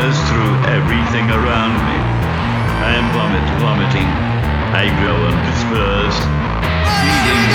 burst through everything around me. I am vomiting. I grow and disperse, feeding